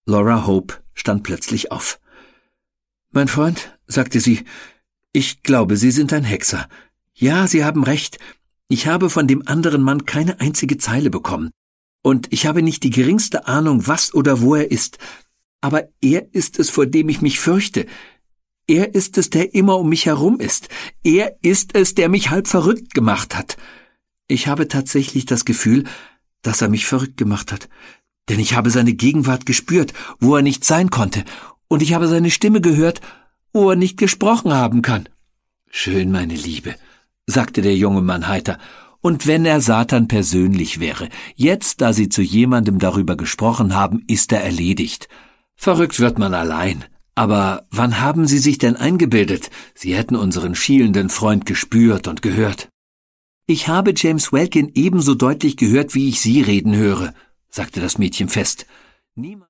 Laura Hope stand plötzlich auf. »Mein Freund«, sagte sie, »ich glaube, Sie sind ein Hexer. Ja, Sie haben recht. Ich habe von dem anderen Mann keine einzige Zeile bekommen. Und ich habe nicht die geringste Ahnung, was oder wo er ist. Aber er ist es, vor dem ich mich fürchte. Er ist es, der immer um mich herum ist. Er ist es, der mich halb verrückt gemacht hat. Ich habe tatsächlich das Gefühl, dass er mich verrückt gemacht hat. Denn ich habe seine Gegenwart gespürt, wo er nicht sein konnte. Und ich habe seine Stimme gehört, wo er nicht gesprochen haben kann.« »Schön, meine Liebe«, sagte der junge Mann heiter. »Und wenn er Satan persönlich wäre, jetzt, da Sie zu jemandem darüber gesprochen haben, ist er erledigt. Verrückt wird man allein. Aber wann haben Sie sich denn eingebildet, Sie hätten unseren schielenden Freund gespürt und gehört?« »Ich habe James Welkin ebenso deutlich gehört, wie ich Sie reden höre«, sagte das Mädchen fest. »Niemand